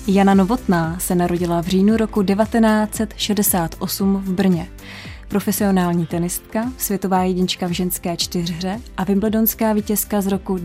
Jana Novotná se narodila v říjnu roku 1968 v Brně. Profesionální tenistka, světová jednička v ženské čtyřhře a wimbledonská vítězka z roku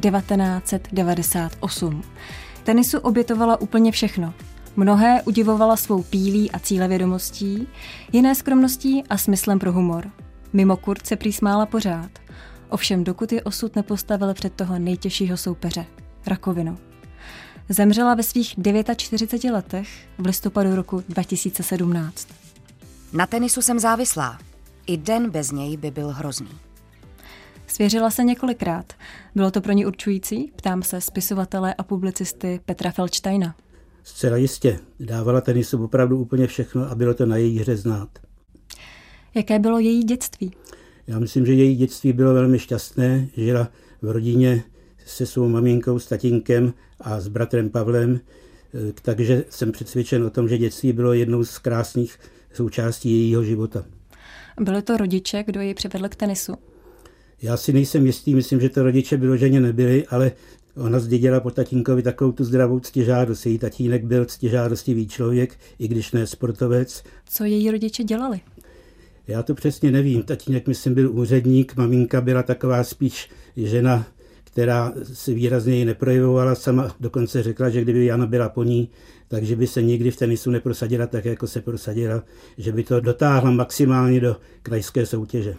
1998. Tenisu obětovala úplně všechno. Mnohé udivovala svou pílí a cílevědomostí, jiné skromností a smyslem pro humor. Mimo kurt se prý smála pořád. Ovšem dokud je osud nepostavil před toho nejtěžšího soupeře – rakovinu. Zemřela ve svých 49 letech v listopadu roku 2017. Na tenisu jsem závislá. I den bez něj by byl hrozný. Svěřila se několikrát. Bylo to pro ní určující? Ptám se spisovatele a publicisty Petra Feldsteina. Zcela jistě. Dávala tenisu opravdu úplně všechno a bylo to na její hře znát. Jaké bylo její dětství? Já myslím, že její dětství bylo velmi šťastné. Žila v rodině se svou maminkou, s tatínkem a s bratrem Pavlem, takže jsem přesvědčen o tom, že dětství bylo jednou z krásných součástí jejího života. Byly to rodiče, kdo ji přivedl k tenisu? Já si nejsem jistý, myslím, že to rodiče vyloženě nebyli, ale ona zdědila po tatínkovi takovou tu zdravou ctižádost. Její tatínek byl ctižádostivý člověk, i když ne sportovec. Co její rodiče dělali? Já to přesně nevím. Tatínek, myslím, byl úředník, maminka byla taková spíš žena, která se výrazněji neprojevovala. Sama dokonce řekla, že kdyby Jana byla po ní, takže by se nikdy v tenisu neprosadila tak, jako se prosadila, že by to dotáhla maximálně do krajské soutěže.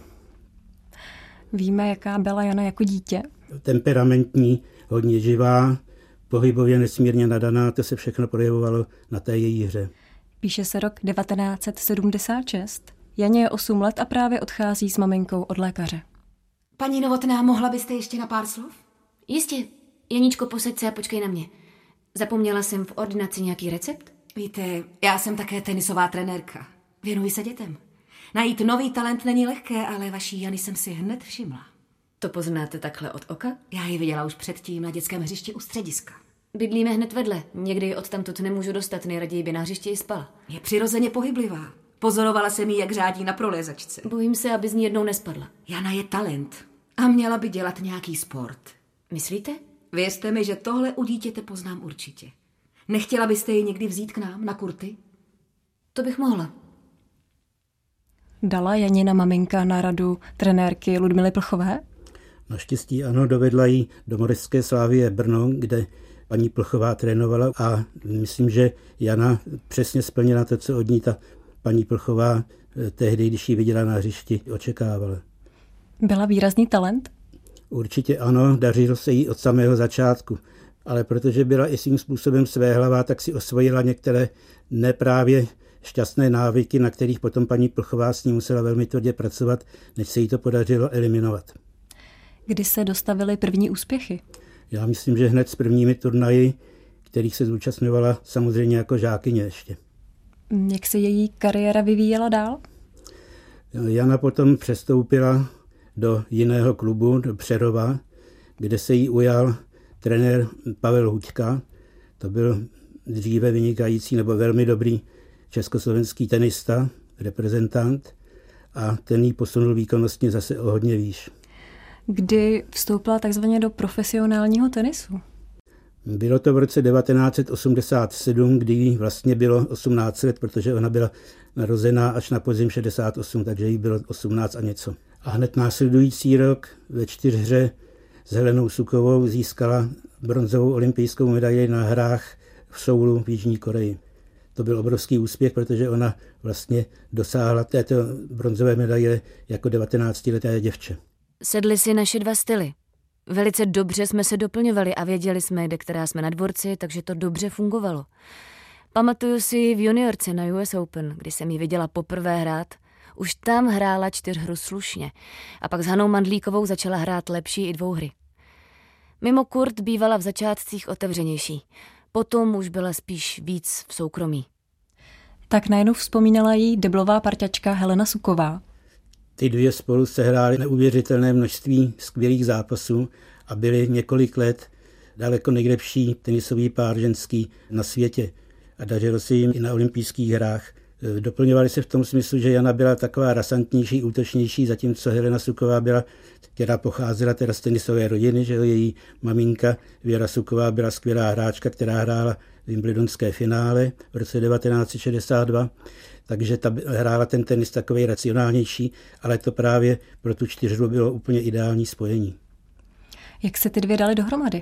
Víme, jaká byla Jana jako dítě? Temperamentní, hodně živá, pohybově nesmírně nadaná, to se všechno projevovalo na té její hře. Píše se rok 1976. Janě je 8 let a právě odchází s maminkou od lékaře. Paní Novotná, mohla byste ještě na pár slov? Jistě. Janíčko, posaď se a počkej na mě. Zapomněla jsem v ordinaci nějaký recept? Víte, já jsem také tenisová trenérka. Věnuji se dětem. Najít nový talent není lehké, ale vaší Jany jsem si hned všimla. To poznáte takhle od oka? Já ji viděla už předtím na dětském hřišti u střediska. Bydlíme hned vedle. Někdy ji odtamtud nemůžu dostat, nejraději by na hřišti i spala. Je přirozeně pohyblivá. Pozorovala jsem ji, jak řádí na prolézačce. Bojím se, aby z ní jednou nespadla. Jana je talent a měla by dělat nějaký sport. Myslíte? Věřte mi, že tohle u dítěte poznám určitě. Nechtěla byste ji někdy vzít k nám na kurty? To bych mohla. Dala Janina maminka na radu trenérky Ludmily Plchové? Naštěstí ano, dovedla ji do Moravské Slavie Brno, kde paní Plchová trénovala a myslím, že Jana přesně splnila to, co od ní ta paní Plchová tehdy, když ji viděla na hřišti, očekávala. Byla výrazný talent? Určitě ano, dařilo se jí od samého začátku, ale protože byla i svým způsobem svéhlavá, tak si osvojila některé neprávě šťastné návyky, na kterých potom paní Plchová s ní musela velmi tvrdě pracovat, než se jí to podařilo eliminovat. Kdy se dostavily první úspěchy? Já myslím, že hned s prvními turnaji, kterých se zúčastňovala samozřejmě jako žákyně ještě. Jak se její kariéra vyvíjela dál? Jana potom přestoupila do jiného klubu, do Přerova, kde se jí ujal trenér Pavel Huďka. To byl dříve vynikající nebo velmi dobrý československý tenista, reprezentant, a ten jí posunul výkonnostně zase o hodně výš. Kdy vstoupila takzvaně do profesionálního tenisu? Bylo to v roce 1987, kdy jí vlastně bylo 18 let, protože ona byla narozená až na podzim 68, takže jí bylo 18 a něco. A hned následující rok ve čtyřhře s Helenou Sukovou získala bronzovou olympijskou medaili na hrách v Soulu v Jižní Koreji. To byl obrovský úspěch, protože ona vlastně dosáhla této bronzové medaile jako 19leté děvče. Sedly si naše dva styly. Velice dobře jsme se doplňovali a věděli jsme, kde která jsme na dvorci, takže to dobře fungovalo. Pamatuju si v juniorce na US Open, kdy jsem ji viděla poprvé hrát. Už tam hrála čtyřhru slušně a pak s Hanou Mandlíkovou začala hrát lepší i dvouhry. Mimo kurt bývala v začátcích otevřenější. Potom už byla spíš víc v soukromí. Tak najednou vzpomínala jí deblová parťačka Helena Suková. Ty dvě spolu sehrály neuvěřitelné množství skvělých zápasů a byly několik let daleko nejlepší tenisový pár ženský na světě. A dařilo se jim i na olympijských hrách. Doplňovali se v tom smyslu, že Jana byla taková rasantnější, útočnější, zatímco Helena Suková byla, která pocházela teda z tenisové rodiny, že její maminka Věra Suková byla skvělá hráčka, která hrála wimbledonské finále v roce 1962, takže ta hrála ten tenis takovej racionálnější, ale to právě pro tu čtyřhru bylo úplně ideální spojení. Jak se ty dvě dali dohromady?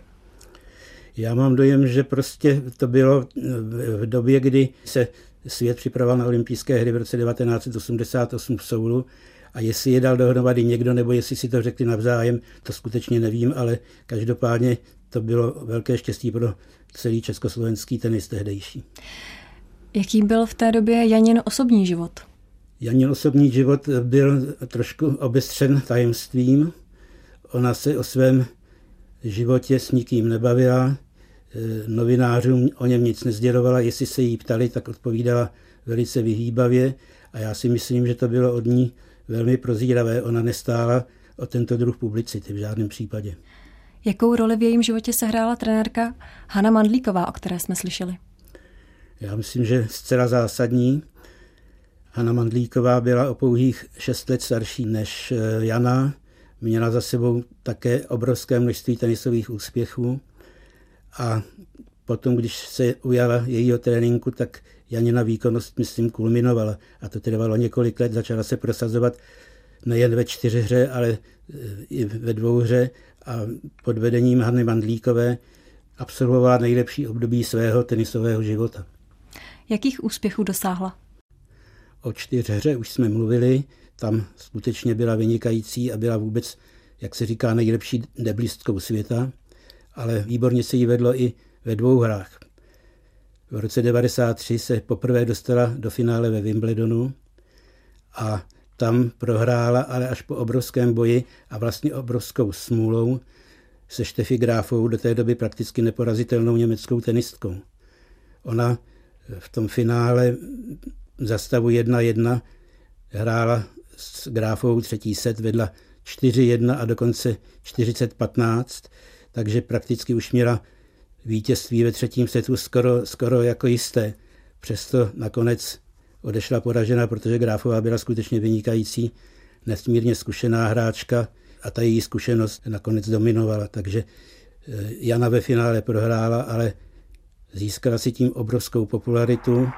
Já mám dojem, že prostě to bylo v době, kdy se svět připravoval na olympijské hry v roce 1988 v Soulu, a jestli je dal dohromady někdo, nebo jestli si to řekli navzájem, to skutečně nevím, ale každopádně to bylo velké štěstí pro celý československý tenis tehdejší. Jaký byl v té době Janin osobní život? Janin osobní život byl trošku obestřen tajemstvím. Ona se o svém životě s nikým nebavila, novinářům o něm nic nesdělovala, jestli se jí ptali, tak odpovídala velice vyhýbavě a já si myslím, že to bylo od ní velmi prozíravé. Ona nestála o tento druh publicity v žádném případě. Jakou roli v jejím životě sehrála trenérka Hana Mandlíková, o které jsme slyšeli? Já myslím, že zcela zásadní. Hana Mandlíková byla o pouhých 6 let starší než Jana. Měla za sebou také obrovské množství tenisových úspěchů a potom, když se ujala jejího tréninku, tak Janina výkonnost, myslím, kulminovala. A to trvalo několik let, začala se prosazovat nejen ve čtyřhře, ale i ve dvouhře a pod vedením Hany Mandlíkové absolvovala nejlepší období svého tenisového života. Jakých úspěchů dosáhla? O čtyřhře už jsme mluvili, tam skutečně byla vynikající a byla vůbec, jak se říká, nejlepší deblistkou světa, ale výborně se jí vedlo i ve dvouhrách. V roce 1993 se poprvé dostala do finále ve Wimbledonu a tam prohrála, ale až po obrovském boji a vlastně obrovskou smůlou se Steffi Grafovou, do té doby prakticky neporazitelnou německou tenistkou. Ona v tom finále za stavu 1-1 hrála s Grafovou třetí set, vedla 4-1 a dokonce 40-15, takže prakticky už měla vítězství ve třetím setu skoro jako jisté. Přesto nakonec odešla poražena, protože Grafová byla skutečně vynikající, nesmírně zkušená hráčka a ta její zkušenost nakonec dominovala. Takže Jana ve finále prohrála, ale získala si tím obrovskou popularitu.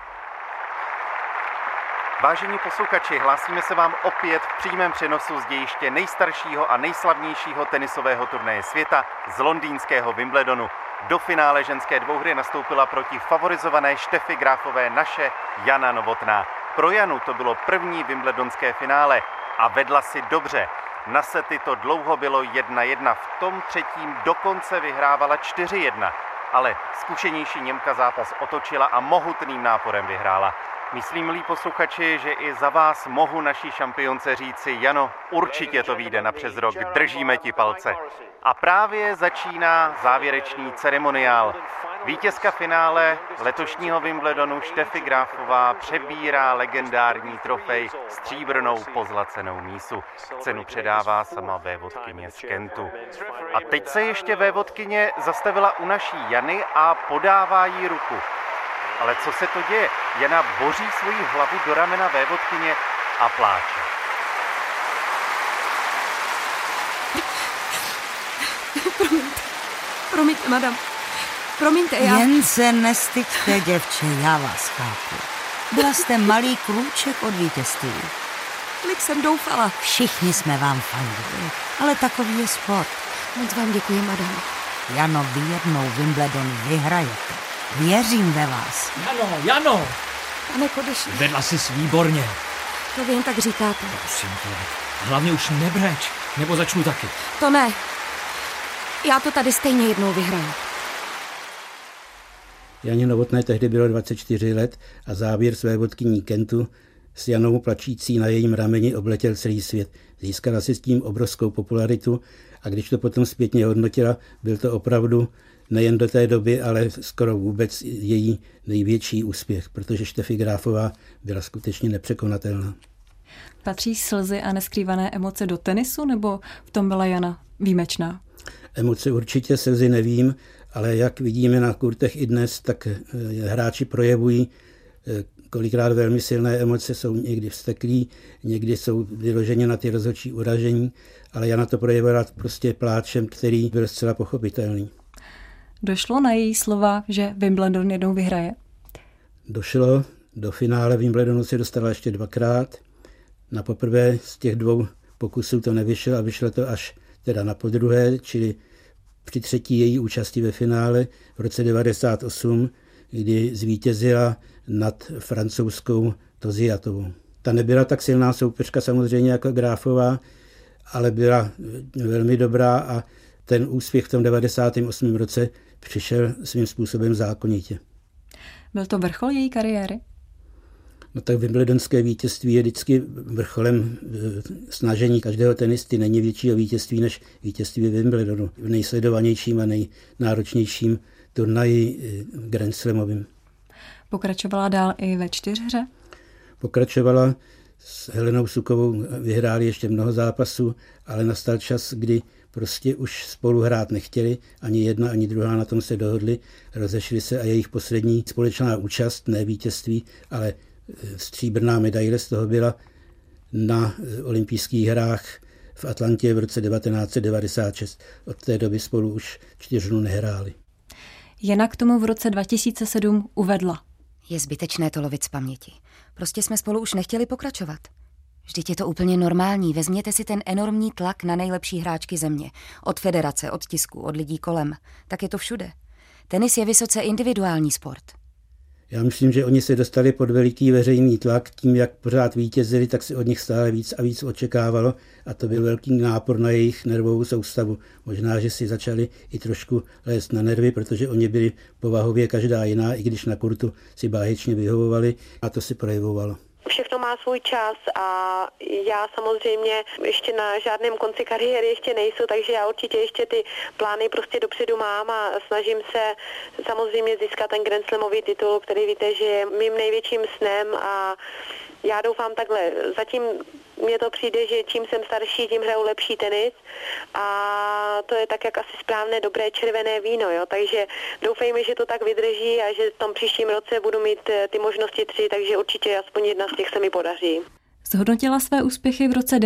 Vážení posluchači, hlásíme se vám opět v přímém přenosu z dějiště nejstaršího a nejslavnějšího tenisového turnaje světa z londýnského Wimbledonu. Do finále ženské dvouhry nastoupila proti favorizované Steffi Grafové naše Jana Novotná. Pro Janu to bylo první wimbledonské finále a vedla si dobře. Na sety to dlouho bylo 1-1, v tom třetím dokonce vyhrávala 4-1, ale zkušenější Němka zápas otočila a mohutným náporem vyhrála. Myslím, milí posluchači, že i za vás mohu naší šampionce říci: Jano, určitě to vyjde na přes rok, držíme ti palce. A právě začíná závěrečný ceremoniál. Vítězka finále letošního Wimbledonu Steffi Grafová přebírá legendární trofej stříbrnou pozlacenou mísu. Cenu předává sama vévodkyně z Kentu. A teď se ještě vévodkyně zastavila u naší Jany a podává jí ruku. Ale co se to děje? Jana boří svoji hlavu do ramena vévodkyně a pláče. Promiňte, madam. Promiňte, já... Jen se nestyďte, děvče, já vás chápu. Byla jste malý krůček od vítězství. Kolik jsem doufala. Všichni jsme vám fandili, ale takový je sport. Moc vám děkuji, madam. Jano, vy jednou Wimbledon vyhrajete. Věřím ve vás. Jano! Pane Kodeši. Vedla jsi výborně. To vy jen tak říkáte. Prosím tě, hlavně už nebreč, nebo začnu taky. To ne. Já to tady stejně jednou vyhraju. Janě Novotné tehdy bylo 24 let a závěr své vodkyní Kentu s Janou plačící na jejím rameni obletěl celý svět. Získala si s tím obrovskou popularitu a když to potom zpětně hodnotila, byl to opravdu nejen do té doby, ale skoro vůbec její největší úspěch, protože Steffi Grafová byla skutečně nepřekonatelná. Patří slzy a neskrývané emoce do tenisu, nebo v tom byla Jana výjimečná? Emoce určitě, slzy nevím, ale jak vidíme na kurtech i dnes, tak hráči projevují kolikrát velmi silné emoce, jsou někdy vzteklí, někdy jsou vyloženě na ty rozhodčí uražení, ale Jana to projevila prostě pláčem, který byl zcela pochopitelný. Došlo na její slova, že Wimbledon jednou vyhraje? Došlo. Do finále Wimbledonu se dostala ještě 2krát. Na poprvé z těch 2 pokusů to nevyšlo a vyšlo to až teda na podruhé, čili při 3. její účasti ve finále v roce 1998, kdy zvítězila nad francouzskou Toziatovou. Ta nebyla tak silná soupeřka samozřejmě jako Grafová, ale byla velmi dobrá a ten úspěch v tom 98. roce přišel svým způsobem zákonitě. Byl to vrchol její kariéry? No tak wimbledonské vítězství je vždycky vrcholem snažení každého tenisty. Není většího vítězství než vítězství Wimbledonu. V nejsledovanějším a nejnáročnějším turnaji Grand Slamovým. Pokračovala dál i ve 4hře? Pokračovala, s Helenou Sukovou vyhráli ještě mnoho zápasů, ale nastal čas, kdy prostě už spolu hrát nechtěli, ani jedna, ani druhá na tom se dohodli, rozešli se a jejich poslední společná účast, ne vítězství, ale stříbrná medaile z toho byla na olympijských hrách v Atlantě v roce 1996. Od té doby spolu už 4 nehráli. Jana k tomu v roce 2007 uvedla. Je zbytečné to lovit z paměti. Prostě jsme spolu už nechtěli pokračovat. Vždyť je to úplně normální. Vezměte si ten enormní tlak na nejlepší hráčky země. Od federace, od tisku, od lidí kolem. Tak je to všude. Tenis je vysoce individuální sport. Já myslím, že oni se dostali pod veliký veřejný tlak. Tím, jak pořád vítězili, tak se od nich stále víc a víc očekávalo a to byl velký nápor na jejich nervovou soustavu. Možná, že si začali i trošku lézt na nervy, protože oni byli povahově každá jiná, i když na kurtu si báječně vyhovovali a to si projevovalo. Všechno má svůj čas a já samozřejmě ještě na žádném konci kariéry ještě nejsou, takže já určitě ještě ty plány prostě dopředu mám a snažím se samozřejmě získat ten Grand Slamový titul, který víte, že je mým největším snem a já doufám takhle. Zatím mně to přijde, že čím jsem starší, tím hraju lepší tenis a to je tak jak asi správné dobré červené víno, jo? Takže doufejme, že to tak vydrží a že v tom příštím roce budu mít ty možnosti 3, takže určitě aspoň jedna z těch se mi podaří. Zhodnotila své úspěchy v roce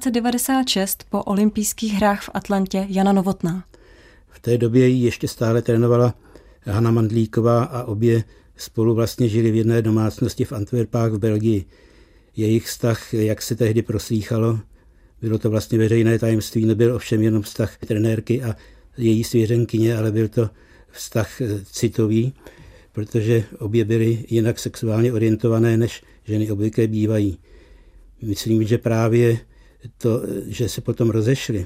1996 po olympijských hrách v Atlantě Jana Novotná. V té době ji ještě stále trénovala Hana Mandlíková a obě spolu vlastně žili v jedné domácnosti v Antwerpách v Belgii. Jejich vztah, jak se tehdy proslýchalo, bylo to vlastně veřejné tajemství, nebyl ovšem jenom vztah trenérky a její svěřenkyně, ale byl to vztah citový, protože obě byly jinak sexuálně orientované, než ženy obvykle bývají. Myslím, že právě to, že se potom rozešli,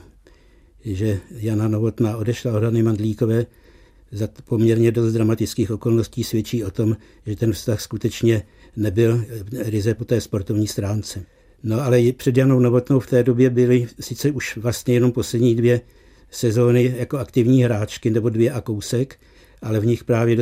že Jana Novotná odešla od Hany Mandlíkové za poměrně dost dramatických okolností, svědčí o tom, že ten vztah skutečně nebyl ryze po té sportovní stránce. No ale před Janou Novotnou v té době byly sice už vlastně jenom poslední 2 sezóny jako aktivní hráčky, nebo 2 a kousek, ale v nich právě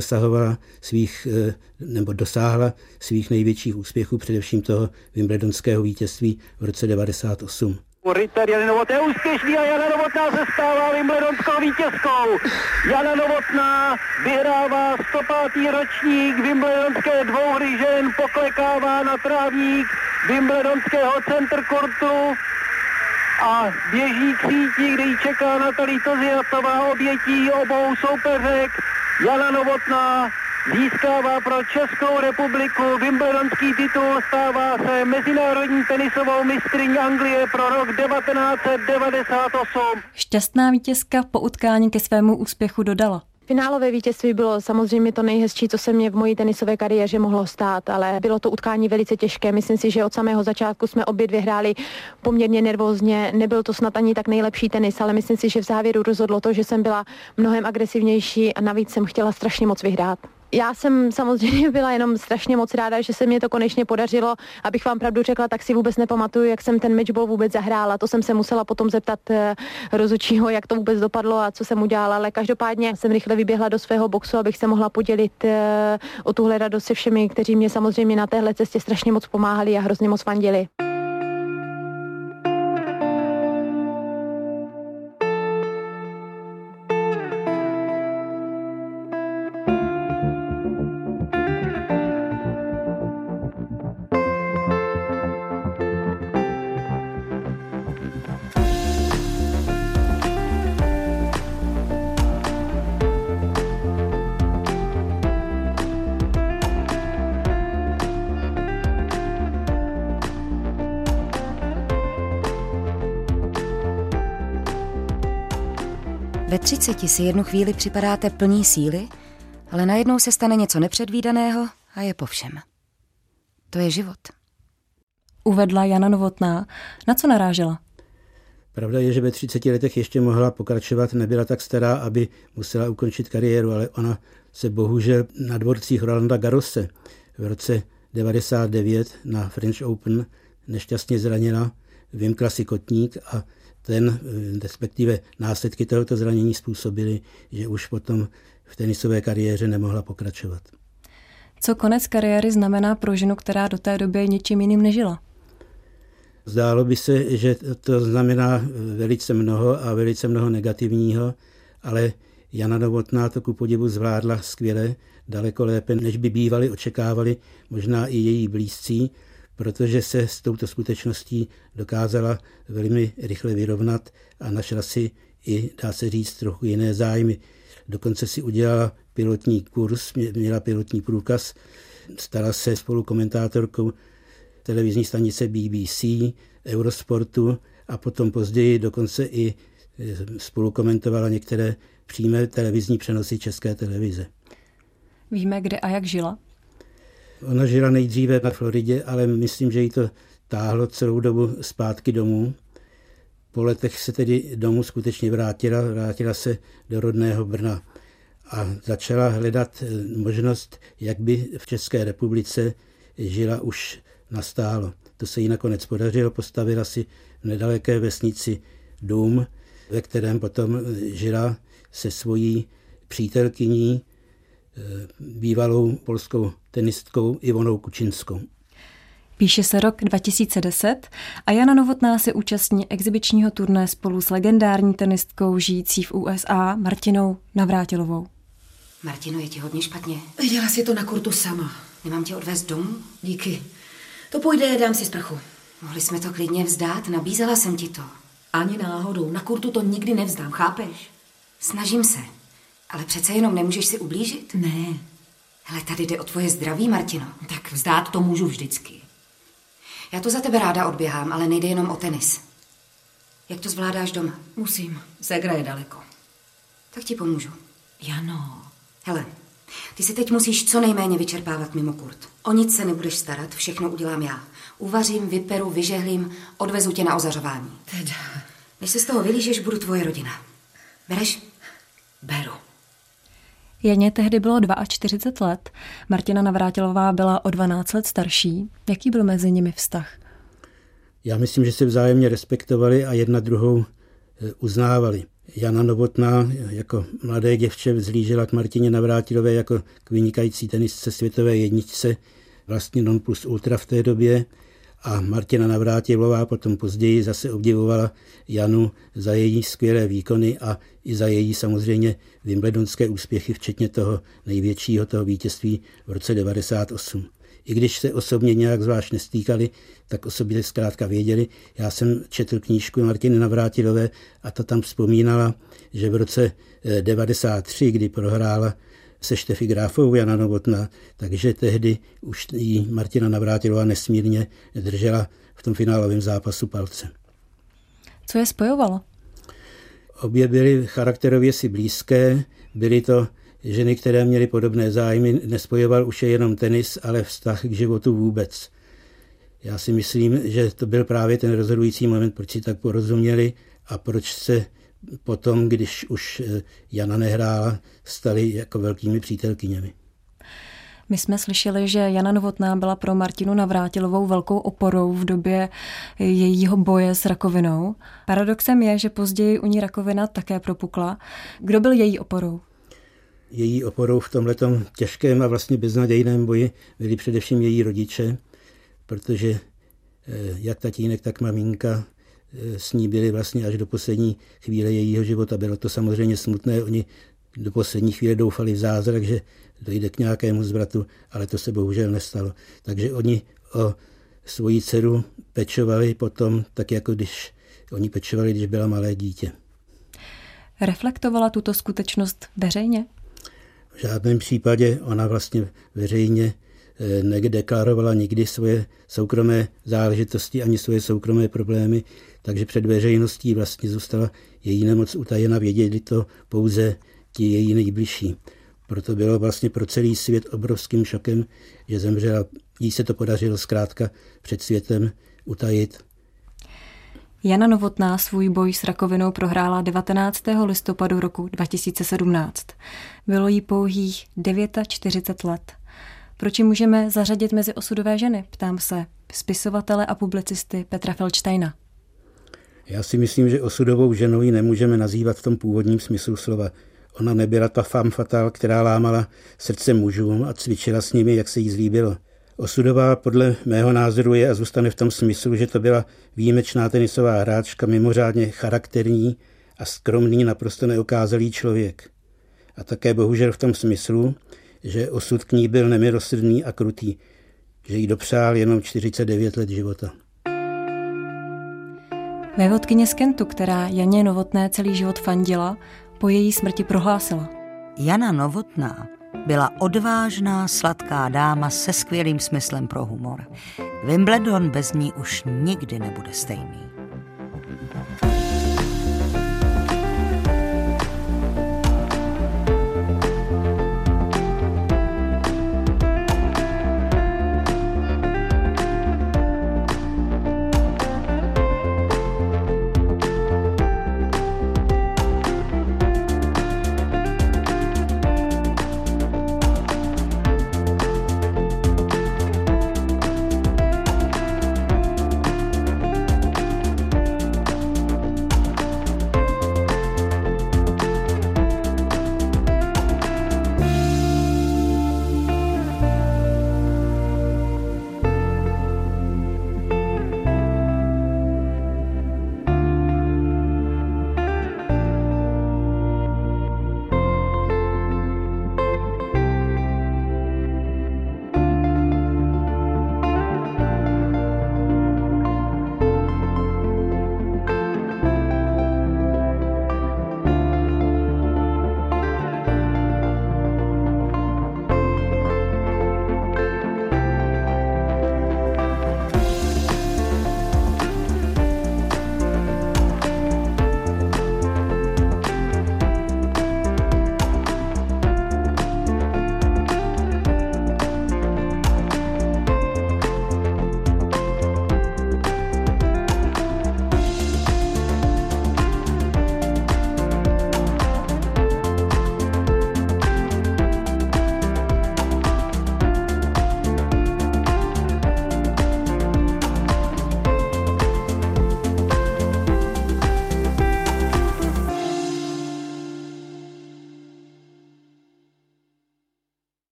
dosáhla svých největších úspěchů, především toho wimbledonského vítězství v roce 1998. Ritter Jany Novotné úspěšný a Jana Novotná se stává wimbledonskou vítězkou. Jana Novotná vyhrává 105. ročník wimbledonské dvouhry žen, poklekává na trávník wimbledonského centerkortu a běží k síti, kde ji čeká Natalie Toziatová, obětí obou soupeřek. Jana Novotná získává pro Českou republiku wimbledonský titul, stává se mezinárodní tenisovou mistryní Anglie pro rok 1998. Šťastná vítězka po utkání ke svému úspěchu dodala. Finálové vítězství bylo samozřejmě to nejhezčí, co se mě v mojí tenisové kariéře mohlo stát, ale bylo to utkání velice těžké. Myslím si, že od samého začátku jsme obě 2 hráli poměrně nervózně. Nebyl to snad ani tak nejlepší tenis, ale myslím si, že v závěru rozhodlo to, že jsem byla mnohem agresivnější a navíc jsem chtěla strašně moc vyhrát. Já jsem samozřejmě byla jenom strašně moc ráda, že se mi to konečně podařilo. Abych vám pravdu řekla, tak si vůbec nepamatuju, jak jsem ten matchball vůbec zahrála. To jsem se musela potom zeptat rozhodčího, jak to vůbec dopadlo a co jsem udělala, ale každopádně jsem rychle vyběhla do svého boxu, abych se mohla podělit o tuhle radost se všemi, kteří mě samozřejmě na téhle cestě strašně moc pomáhali a hrozně moc fandili. Ve 30 si jednu chvíli připadáte plní síly, ale najednou se stane něco nepředvídaného a je po všem. To je život. Uvedla Jana Novotná. Na co narážela? Pravda je, že ve 30 letech ještě mohla pokračovat, nebyla tak stará, aby musela ukončit kariéru, ale ona se bohužel na dvorcích Rolanda Garrose v roce 1999 na French Open nešťastně zranila, vymkla si kotník a respektive následky tohoto zranění způsobily, že už potom v tenisové kariéře nemohla pokračovat. Co konec kariéry znamená pro ženu, která do té doby ničím jiným nežila? Zdálo by se, že to znamená velice mnoho negativního, ale Jana Novotná to ku podivu zvládla skvěle, daleko lépe, než by bývali očekávali možná i její blízcí, protože se s touto skutečností dokázala velmi rychle vyrovnat a našla si i, dá se říct, trochu jiné zájmy. Dokonce si udělala pilotní kurz, měla pilotní průkaz, stala se spolukomentátorkou televizní stanice BBC, Eurosportu a potom později dokonce i spolukomentovala některé přímé televizní přenosy České televize. Víme, kde a jak žila? Ona žila nejdříve na Floridě, ale myslím, že jí to táhlo celou dobu zpátky domů. Po letech se tedy domů skutečně vrátila se do rodného Brna a začala hledat možnost, jak by v České republice žila už nastálo. To se jí nakonec podařilo, postavila si v nedaleké vesnici dům, ve kterém potom žila se svojí přítelkyní, bývalou polskou tenistkou Ivonou Kučinskou. Píše se rok 2010 a Jana Novotná se účastní exibičního turné spolu s legendární tenistkou žijící v USA Martinou Navrátilovou. Martino, je ti hodně špatně? Viděla si to na kurtu sama. Nemám tě odvést domů? Díky. To půjde, dám si sprchu. Mohli jsme to klidně vzdát, nabízela jsem ti to. Ani náhodou, na kurtu to nikdy nevzdám, chápeš? Snažím se, ale přece jenom nemůžeš si ublížit? Ne. Hele, tady jde o tvoje zdraví, Martino. Tak vzdát to můžu vždycky. Já to za tebe ráda odběhám, ale nejde jenom o tenis. Jak to zvládáš doma? Musím, Segra je daleko. Tak ti pomůžu. Jano. Hele, ty si teď musíš co nejméně vyčerpávat mimo kurt. O nic se nebudeš starat, všechno udělám já. Uvařím, vyperu, vyžehlím, odvezu tě na ozařování. Teda. Než se z toho vylížeš, budu tvoje rodina. Bereš? Beru. Janě tehdy bylo 42 let, Martina Navrátilová byla o 12 let starší. Jaký byl mezi nimi vztah? Já myslím, že se vzájemně respektovali a jedna druhou uznávali. Jana Novotná jako mladé děvče vzhlížela k Martině Navrátilové jako k vynikající tenistce světové jedničce, vlastně non plus ultra v té době, a Martina Navrátilová potom později zase obdivovala Janu za její skvělé výkony a i za její samozřejmě wimbledonské úspěchy, včetně toho největšího toho vítězství v roce 1998. I když se osobně nějak zvlášť nestýkali, tak o sobě zkrátka věděli. Já jsem četl knížku Martiny Navrátilové a ta tam vzpomínala, že v roce 1993, kdy prohrála se Štefy Grafovou Jana Novotná, takže tehdy už jí Martina Navrátilová nesmírně držela v tom finálovém zápasu palce. Co je spojovalo? Obě byly charakterově si blízké, byly to ženy, které měly podobné zájmy, nespojoval už je jenom tenis, ale vztah k životu vůbec. Já si myslím, že to byl právě ten rozhodující moment, proč si tak porozuměli a proč se potom, když už Jana nehrála, stali jako velkými přítelkyněmi. My jsme slyšeli, že Jana Novotná byla pro Martinu Navrátilovou velkou oporou v době jejího boje s rakovinou. Paradoxem je, že později u ní rakovina také propukla. Kdo byl její oporou? Její oporou v tomhletom těžkém a vlastně beznadějném boji byli především její rodiče, protože jak tatínek, tak maminka s ní byli vlastně až do poslední chvíle jejího života. Bylo to samozřejmě smutné, oni do poslední chvíle doufali v zázrak, že dojde k nějakému zvratu, ale to se bohužel nestalo. Takže oni o svoji dceru pečovali potom, tak jako když oni pečovali, když byla malé dítě. Reflektovala tuto skutečnost veřejně? V žádném případě ona vlastně veřejně nedeklarovala nikdy svoje soukromé záležitosti ani svoje soukromé problémy, takže před veřejností vlastně zůstala její nemoc utajena, věděli to pouze ti její nejbližší. Proto bylo vlastně pro celý svět obrovským šokem, že zemřela. Jí se to podařilo zkrátka před světem utajit. Jana Novotná svůj boj s rakovinou prohrála 19. listopadu roku 2017. Bylo jí pouhých 49 let. Proč ji můžeme zařadit mezi osudové ženy? Ptám se spisovatele a publicisty Petra Feldsteina. Já si myslím, že osudovou ženou ji nemůžeme nazývat v tom původním smyslu slova. Ona nebyla ta femme fatale, která lámala srdce mužům a cvičila s nimi, jak se jí zlíbilo. Osudová podle mého názoru je a zůstane v tom smyslu, že to byla výjimečná tenisová hráčka, mimořádně charakterní a skromný, naprosto neokázalý člověk. A také bohužel v tom smyslu, že osud k ní byl nemilosrdný a krutý, že jí dopřál jenom 49 let života. Vévodkyně z Kentu, která Janě Novotné celý život fandila, po její smrti prohlásila: Jana Novotná byla odvážná, sladká dáma se skvělým smyslem pro humor. Wimbledon bez ní už nikdy nebude stejný.